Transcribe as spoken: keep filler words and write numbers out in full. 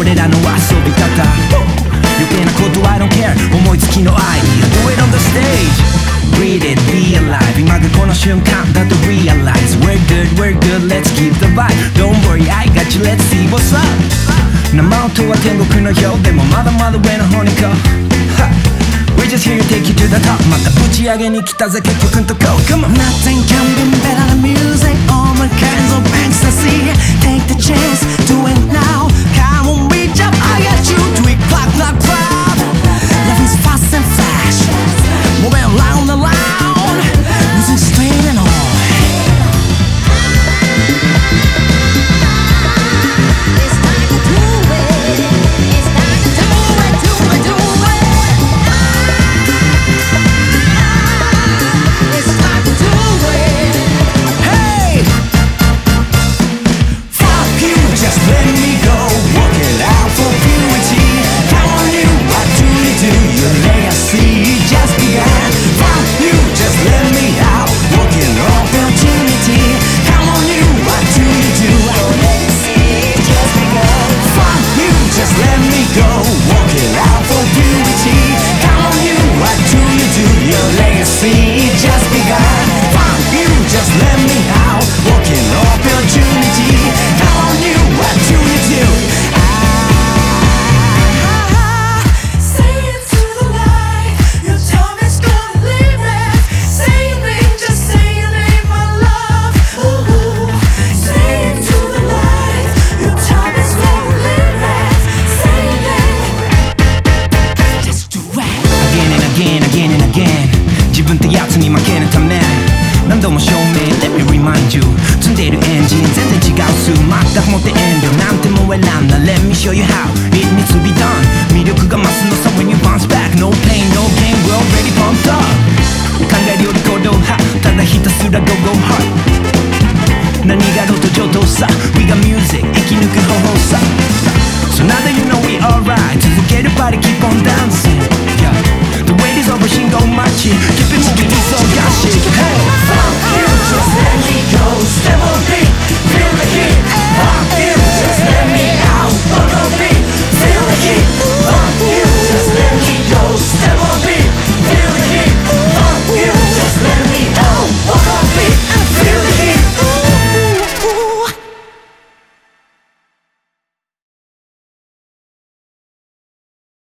俺らの遊び方余計なこと I don't care 思いつきのアイディア Do it on the stage Read it, be alive 今がこの瞬間だと realize We're good, we're good, let's keep the vibe Don't worry, I got you, let's see what's up 生音は天国のようでもまだまだ上の方に行こう We're just here to take you to the top またぶち上げに来たぜ結局んとこ Come on Nothing can be better than music All my kinds of ecstasy Take the chance, do it now Come on, reach up, I got you Tweak, clap, clap, clap Life is fast and flash Moving round and round Losing strain and all It's time to do it It's time to do it, do it, do it It's time to do it Hey! Fuck you, just let me go Work it out for purity Come on you, what do you do? Your legacy just began Fuck you, just let me out Working opportunity Come on you, what do you do? Your legacy just began Fuck you, just let me go Work it out for purity Come on you, what do you do? Your legacy just began Fuck you, just let me out Working opportunity Come on you, what do you do? Say it to the light Your time is gonna leave it Say your name, just say your name, my love Ooh. Say it to the light Your time is gonna leave it Say your name Just do it Again and again, again and again 自分ってやつに負けぬため何度も証明 Let me remind you 積んでいるエンジン全然違う数全くもって遠慮なんても選んだ Let me show you how It needs to be done 魅力が増すのさ When you bounce back No pain, no gain We're already pumped up 考えるより行動派ただひたすら Go go hard 何がろうと上等さ We got music 生き抜く方法さ So now that you know we alright 続ける Body keep on dancing Yeah The wait is over 信号待ち Keep it moving